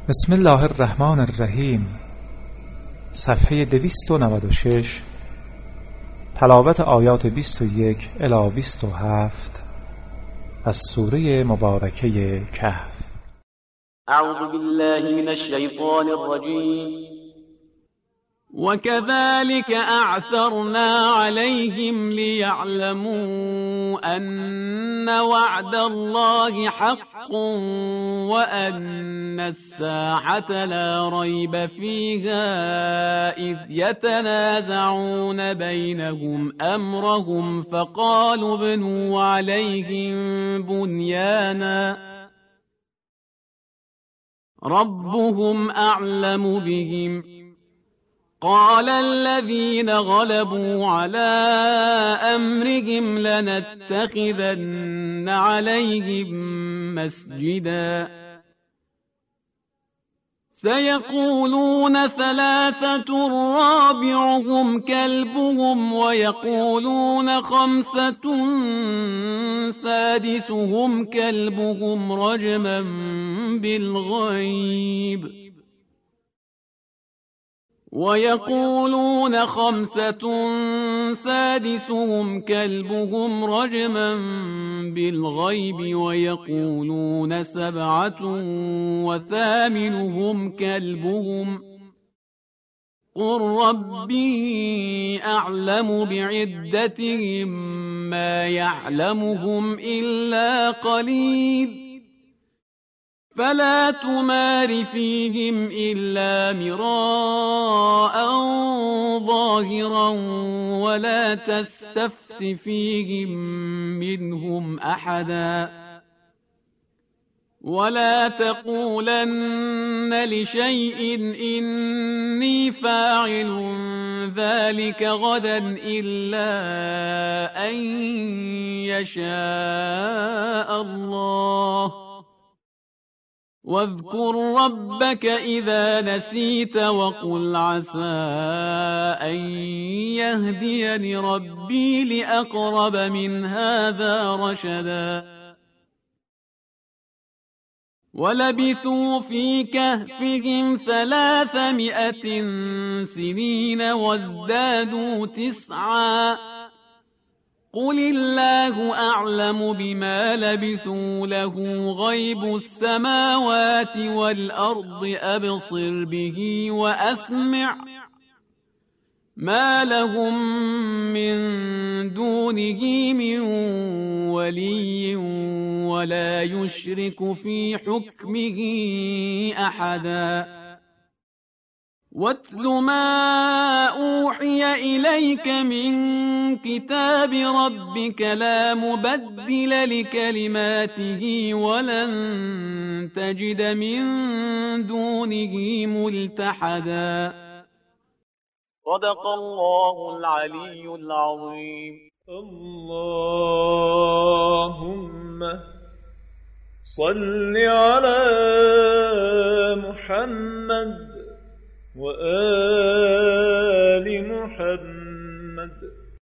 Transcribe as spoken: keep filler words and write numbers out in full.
بسم الله الرحمن الرحیم. صفحه دویست و نود و شش. تلاوت آیات بیست و یک الی بیست و هفت از سوره مبارکه کهف. اعوذ بالله من الشیطان الرجیم. وكذلك أعثرنا عليهم ليعلموا أن وعد الله حق وأن الساعة لا ريب فيها إذ يتنازعون بينهم أمرهم فقالوا ابنوا عليهم بنيانا ربهم أعلم بهم قال الذين غلبوا على أمرهم لنتخذن عليهم مسجدا سيقولون ثلاثة رابعهم كلبهم ويقولون خمسة سادسهم كلبهم رجما بالغيب ويقولون خمسة سادسهم كلبهم رجما بالغيب ويقولون سبعة وثامنهم كلبهم قل ربي أعلم بعدتهم ما يعلمهم إلا قليل فلا تمار فيهم إلا مراء ظاهرا ولا تستفت فيهم منهم أحدا ولا تقولن لشيء إني فاعل ذلك غدا إلا أن يشاء الله واذكر ربك إذا نسيت وقل عسى أن يهديني ربي لأقرب من هذا رشدا ولبثوا في كهفهم ثلاثمائة سنين وازدادوا تسعا قل الله أعلم بما لبثوا له غيب السماوات والأرض أبصر به وأسمع ما لهم من دونه من ولي ولا يشرك في حكمه أحدا واتل ما أوحي إليك من كتاب ربك لا مبدل لكلماته ولن تجد من دونه ملتحدا صدق الله العلي العظيم. اللهم صل على محمد وآل